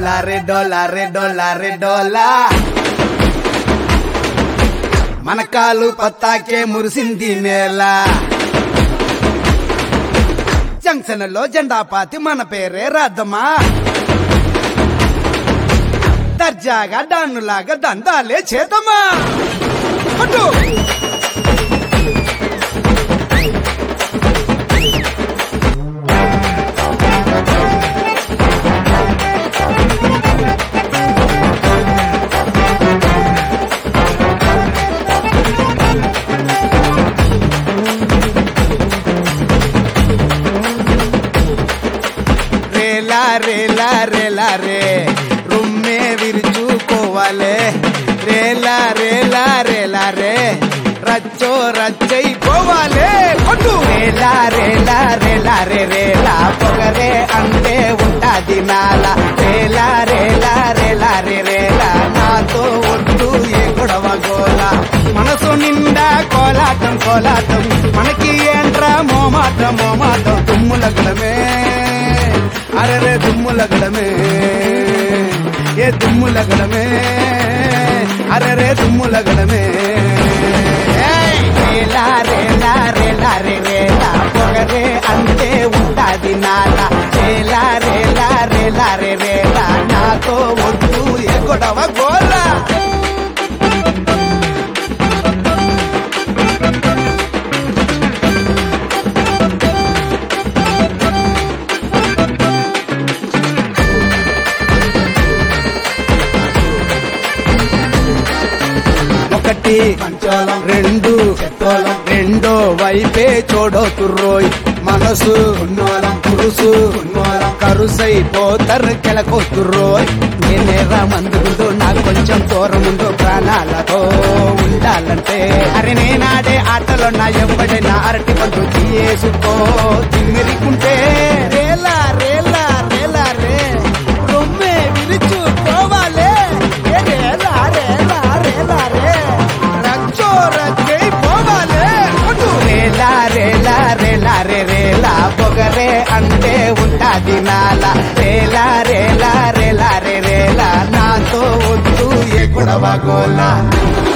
రే డోలా మన కాలు పత్తాకే మురిసింది నేల జంక్షన్ లో జెండా పాతి మన పేరే రాద్దమ్మా దర్జాగా డాన్నులాగా దందాలే చేద్దామా పట్టు రే రుమ్మే విరుచుకోవాలే రేలా రే రచ్చో రచ్చైపోవాలే కొట్టు రేలా రేలా పొగరే అంటే ఉంటాది నాల రేలా రేలా నాతో ఒట్టు ఏ గొడవ గోల మనసు నిండా కోలాటం మనకి ఏంట్రా మోమాటం తుమ్ములగడమే అరే దుమ్ములగడమే ఏ దుమ్ములగడమే అరే దుమ్ములగడమే రేలా పొగరే అంటే ఉంటాది నాల రేలా నాతో ఒట్టు ఏ గొడవ గోల ఒకటి పంచోళం రెండు చెత్తోళం రెండో వైపే చూడోతుర్రోయ్ మనసు ఉన్నోళం పురుసు ఉన్నోళం కరుసైపోతారు కెలకొతుర్రోయ్ నేనేరా మందుకుంటూ నాకు కొంచెం దూరం ఉందో ప్రాణాలతో ఉండాలంటే అరే నేనాడే ఆటలో నా ఎవడైనా అరటి పండు తీయేసుకో తిమ్మిరికుంటే రేలా రే రొమ్మే విరుచుకోవాలే రేలా పొగరే అంటే ఉంటాది నాల రేలా నాతో వద్దు ఏ గొడవ గోల